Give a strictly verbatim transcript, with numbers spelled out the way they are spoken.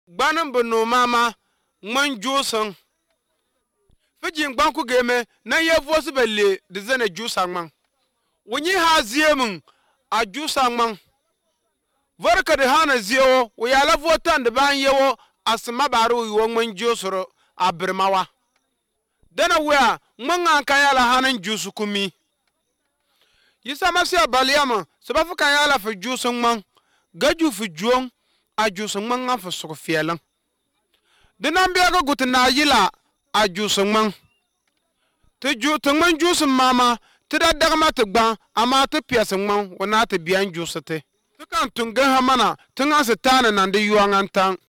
gbanin bino mama man jusan fijin gban ku game nan ya vosu belle da zana jusan man wani ha ziyemin a jusan man varka da hana ziyo wa ya lavotan da ban yawo asma baro yiwo man jusuro a birmawa dana waya man an kayala hanan jusu kumi yisa masya baliyama sabafu kayala fi jusan man gaju fi juon a jusan man an fi sokfiyalan dinan biya ga gutina yila a jusan man ta ju ta man jusan mama ta da dagma ta gban amma ta piyasan man wana ta biyan jusate ta kan tunga hamana tun an sa tana nan da yuwan an tan